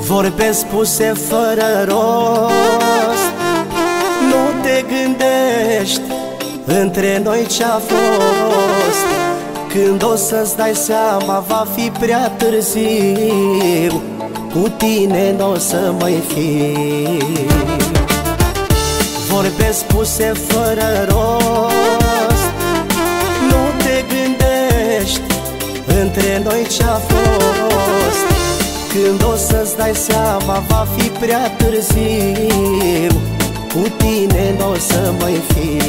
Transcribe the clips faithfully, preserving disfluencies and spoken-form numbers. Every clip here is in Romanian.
Vorbe spuse fără rost, nu te gândești între noi ce-a fost. Când o să-ți dai seama va fi prea târziu, cu tine n-o să mai fi. Vorbe spuse fără rost, nu te gândești între noi ce-a fost. Când o să-ți dai seama va fi prea târziu, cu tine n-o să mai fi.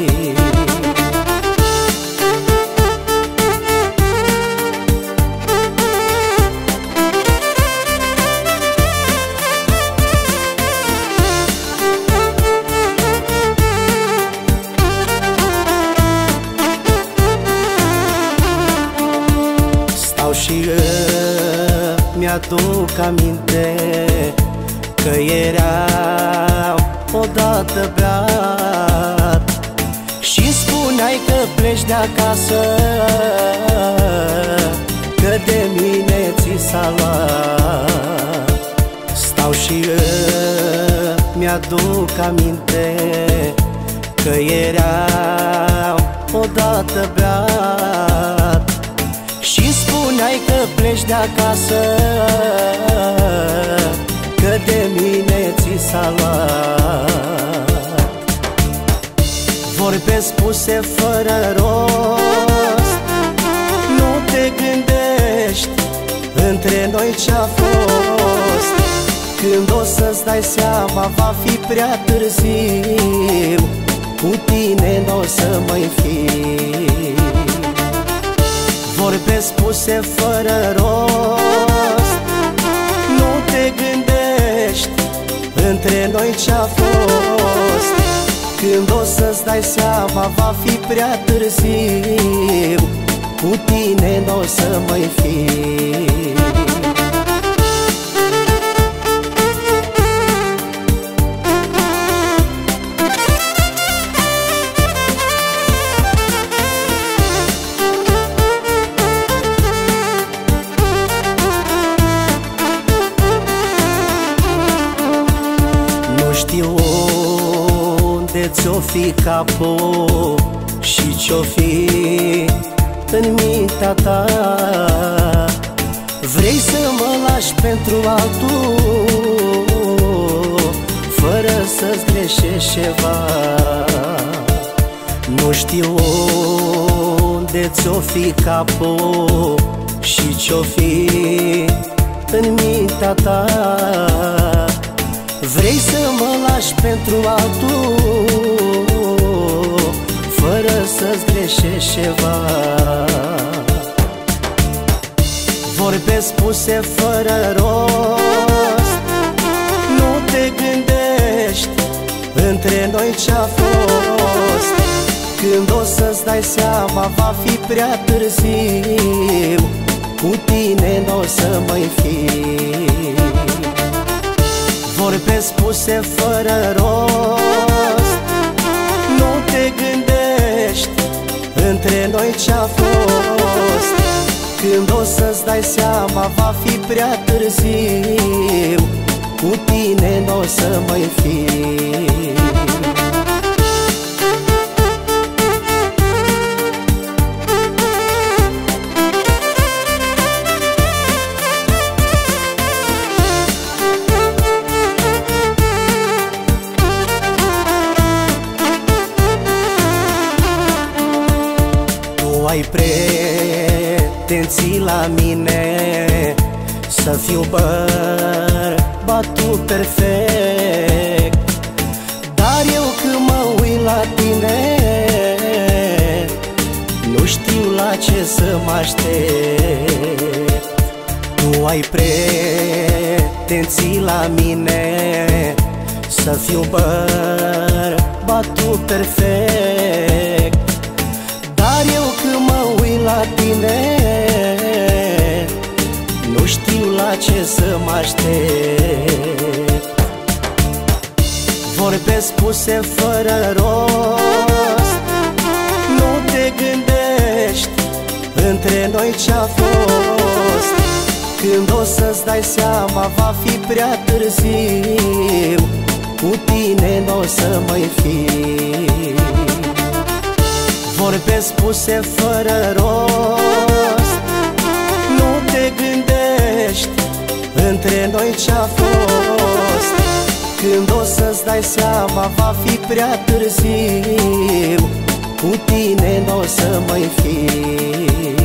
Stau și mi-aduc aminte că eram odată beat și spuneai că pleci de acasă, că de mine ți s-a luat. Stau și mi-aduc aminte că eram odată beat și spuneai că pleci de acasă, că de mine ți s-a luat. Vorbe spuse fără rost, nu te gândești între noi ce-a fost. Când o să-ți dai seama va fi prea târziu, cu tine n-o să mai fi. Vorbe spuse fără rost, nu te gândești între noi ce-a fost. Când o să-ți dai seama va fi prea târziu, cu tine n-o să mai fi. Știu unde ți-o fi capul și ce-o fi în mintea ta. Vrei să mă lași pentru altul, fără să-ți greșești ceva. Nu știu unde ți-o fi capul și ce-o fi în mintea ta. Vrei să mă lași pentru altul, fără să-ți greșești ceva. Vorbe spuse fără rost, nu te gândești între noi ce-a fost. Când o să-ți dai seama va fi prea târziu, cu tine n-o să mai fi. Vorbe spuse fără rost, nu te gândești între noi ce-a fost. Când o să-ți dai seama va fi prea târziu, cu tine n-o să mai fi. Ai pretenții la mine să fiu bărbatul perfect, dar eu când mă uit la tine nu știu la ce să mă aștept. Tu ai pretenții la mine să fiu bărbatul perfect, dar eu când mă uit la tine nu știu la ce să mă aștept. Vorbe spuse fără rost, nu te gândești între noi ce-a fost. Când o să-ți dai seama va fi prea târziu, cu tine n-o să mai fi. Vorbe spuse fără rost, nu te gândești între noi ce-a fost. Când o să-ți dai seama va fi prea târziu, cu tine n-o să mai fi.